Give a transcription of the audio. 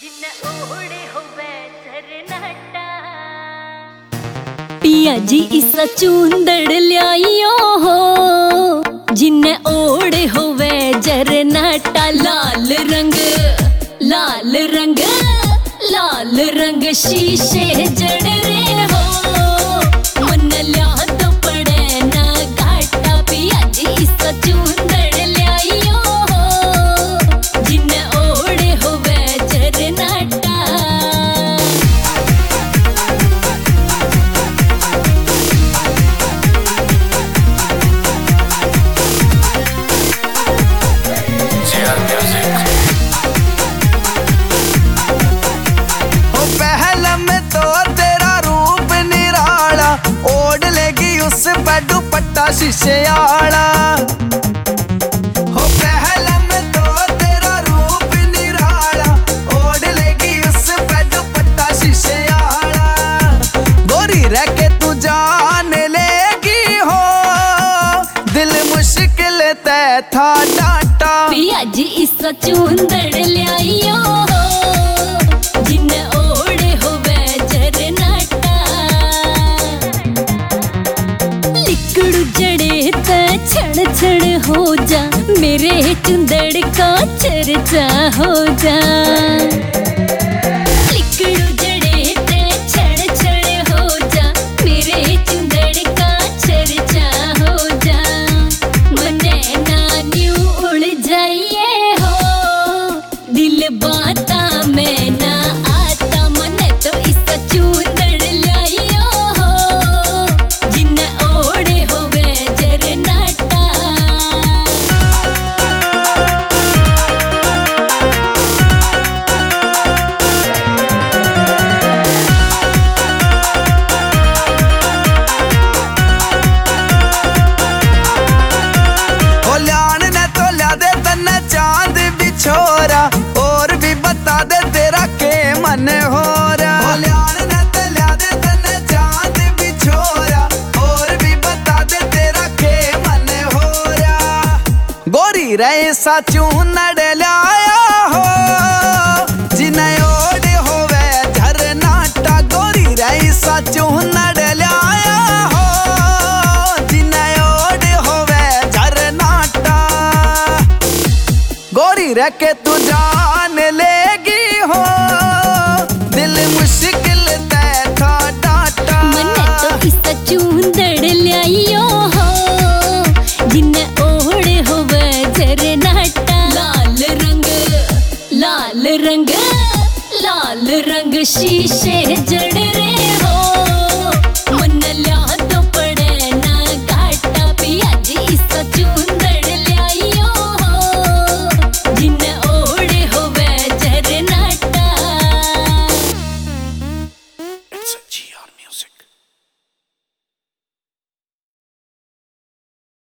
पिया जी इसा चूंदड़ लियाइयो हो जिन्ने ओढ़े होवे जरनाटा। लाल रंग लाल रंग लाल रंग शीशे जड़ रे हो मन लिया तो पड़े ना घाटा। पिया जी इसा चूंदड़ लियाइयो हो जिन्ने ओढ़े होवे जरनाटा। दुपट्टा शीशे आला हो पहला में तो तेरा रूप निराला ओढ़ लेगी उस पे दुपट्टा शीशे आला। गोरी रह के तू जान लेगी हो दिल मुश्किल तय था डांटा। पिया जी इसा चूंदड़ लियाइयो हो जिन्ने ओढ़े होवे जरनाटा। लिकड़ू जड़े ते छड़ छड़ हो जा मेरे चूंदड़ का चर्चा हो जा। लिकड़ू जड़े ते छड़ छड़ हो जा मेरे चूंदड़ का चर्चा हो जा। मने नान्यू उड़ जाइए हो दिल बाता में ना आता। मने तो इसा चूंदड़ लाइयो हो जिन्ने ओढ़े होवे जरनाटा। चांद भी छोरा और भी बता दे तेरा के मन हो रहा। चांद भी छोरा और भी बता दे तेरा के मन हो रहा। गोरी रहे सा चूंदड़ लाया हो जिन्हें ओढ़े होवे झरनाटा। गोरी रहे सा चूंदड़ लाया हो जिन्हें ओढ़े होवे झरनाटा। गोरी रह के तू जान लेगी हो दिल मुश्किल तय था डांटा। मने तो इसा चूंदड़ लियाइयो हो जिन्ने ओढ़े होवे जरनाटा। लाल रंग लाल रंग लाल रंग शीशे जड़ रे हो